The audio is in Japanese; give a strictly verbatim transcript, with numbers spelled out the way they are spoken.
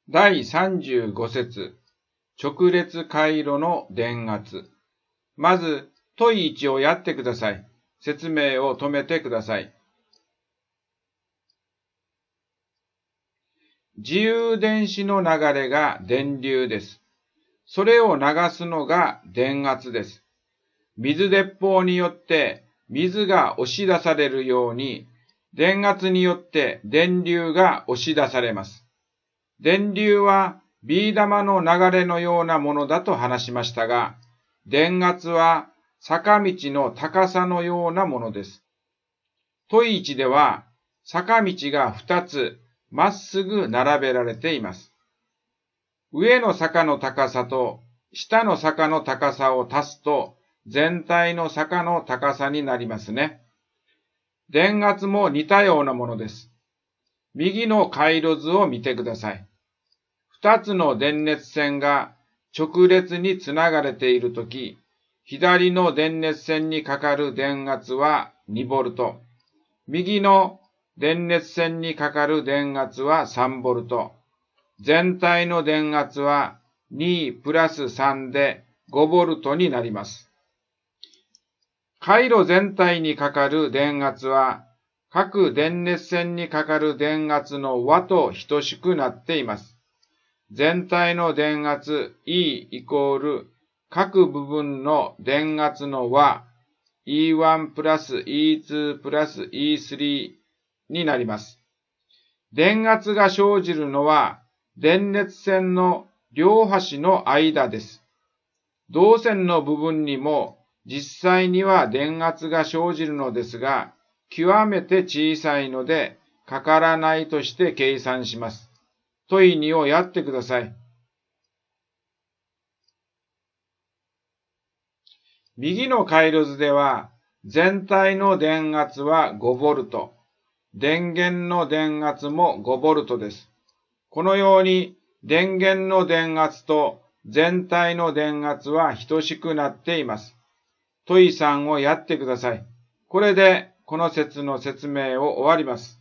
だいさんじゅうご節、直列回路の電圧。まず、問いいちをやってください。説明を止めてください。自由電子の流れが電流です。それを流すのが電圧です。水鉄砲によって水が押し出されるように、電圧によって電流が押し出されます。電流はビー玉の流れのようなものだと話しましたが、電圧は坂道の高さのようなものです。問いいちでは、坂道がふたつまっすぐ並べられています。上の坂の高さと下の坂の高さを足すと、全体の坂の高さになりますね。電圧も似たようなものです。右の回路図を見てください。二つの電熱線が直列につながれているとき、左の電熱線にかかる電圧はにボルト、右の電熱線にかかる電圧はさんボルト、全体の電圧はにプラスさんでごボルトになります。回路全体にかかる電圧は、各電熱線にかかる電圧の和と等しくなっています。全体の電圧 E イコール各部分の電圧の和 イーワン プラス イーツー プラス イースリー になります。電圧が生じるのは電熱線の両端の間です。導線の部分にも実際には電圧が生じるのですが、極めて小さいのでかからないとして計算します。問いにをやってください。右の回路図では、全体の電圧はごボルト、電源の電圧もごボルトです。このように電源の電圧と全体の電圧は等しくなっています。問いさんをやってください。これでこの説の説明を終わります。